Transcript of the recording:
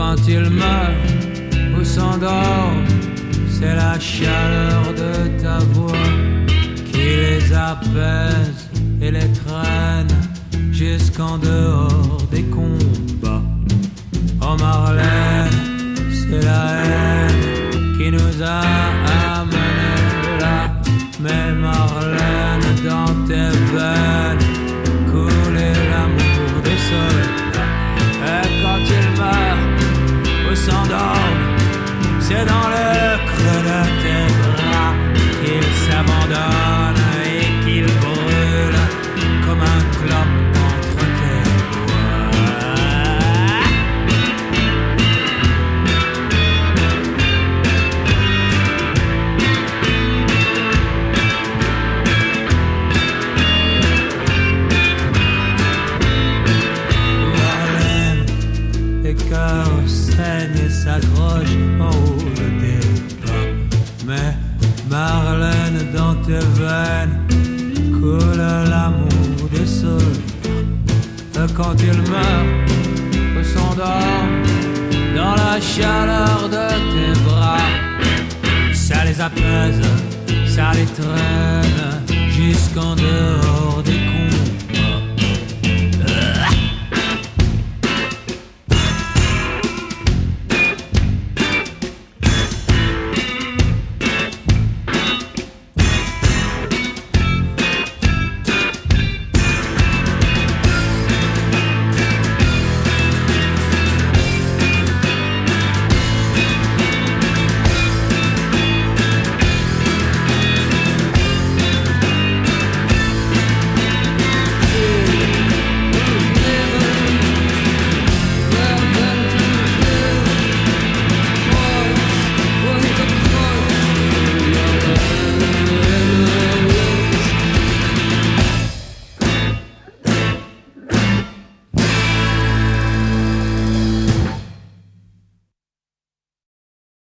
quand il meurt ou s'endort, c'est la chaleur de ta voix qui les apaise et les traîne jusqu'en dehors des combats. Oh Marlène, c'est la haine qui nous a amenés là. Mais Marlène, dans tes veines coulait l'amour des soldats. Et quand il meurt ou s'endort, c'est dans le creux de tes bras qu'il s'abandonne et qu'il brûle comme un clope entre tes saigne et s'accroche en haut de tes pas. Mais Marlène, dans tes veines coule l'amour des soldats. Et quand il meurt ou s'endort dans la chaleur de tes bras, ça les apaise, ça les traîne jusqu'en dehors des coins.